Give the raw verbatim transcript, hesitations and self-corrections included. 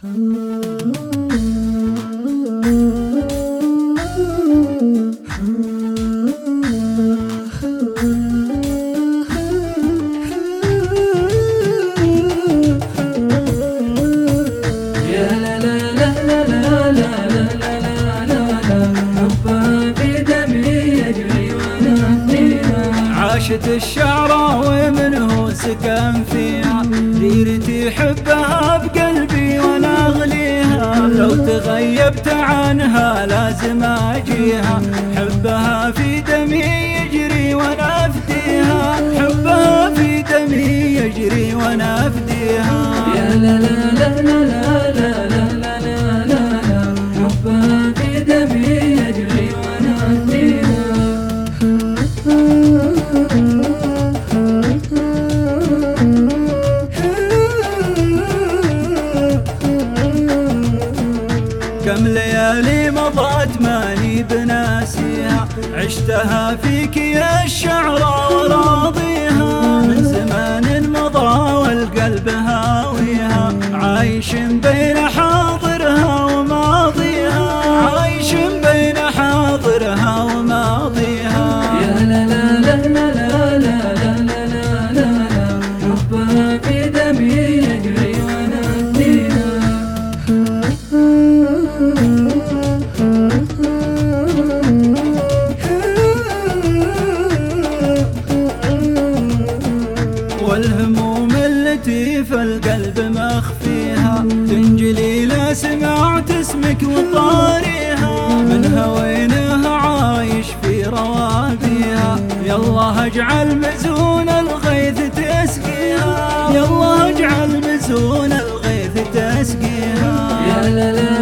عاشت الشعراء ومنه سكن فيها، ديرتي حبها بقلبي وانا اغليها، لو تغيبت عنها لازم اجيها، حبها في دمي يجري وانا افديها، حبها في دمي يجري وانا افديها. يا لا لا لا لا لا لا لا لا لا لا، حبها في دمي يجري وانا افديها. كم ليالي مضت ماني بناسيها، عشتها فيك يا الشعراء وراضيها، من زمان مضى والقلب هاويها، عايش بين حاضرها وماضيها، عايش بين حاضرها وماضيها. يا لا لا لا لا لا لا لا لا لا، حبها في دمي يجري وانا افديها. والهموم التي في القلب مخفيها، تنجلي لا سمعت اسمك وطاريها، من هوينها عايش في روابيها، يالله اجعل مزون الغيث تسقيها، يالله اجعل مزون الغيث تسقيها. يا لا لا